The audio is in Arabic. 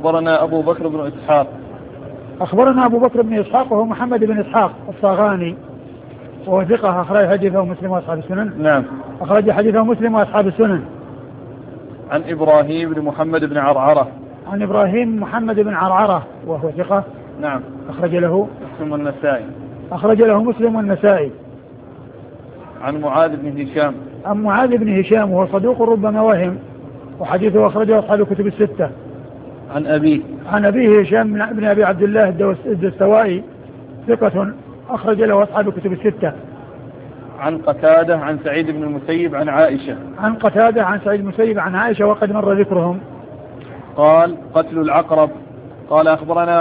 أخبرنا أبو بكر بن إسحاق. أخبرنا أبو بكر بن إسحاق وهو محمد بن إسحاق الصاغاني وهو ثقة أخرج حديثه مسلم وأصحاب السنن. نعم. أخرج حديثه مسلم وأصحاب السنن. عن إبراهيم بن محمد بن عرعرة. عن إبراهيم محمد بن عرعرة وهو ثقة. نعم. أخرج له مسلم والنسائي. أخرج له مسلم والنسائي. عن معاذ بن هشام. عن معاذ بن هشام وهو صدوق ربما وهم وحديثه أخرجه أصحاب الكتب الستة. عن أبيه. عن أبيه هشام بن أبي عبد الله الدستوائي ثقة أخرج له أصحاب الكتب الستة. عن قتادة عن سعيد بن المسيب عن عائشة. عن قتادة عن سعيد بن المسيب عن عائشة وقد مر ذكرهم. قال قتل العقرب. قال أخبرنا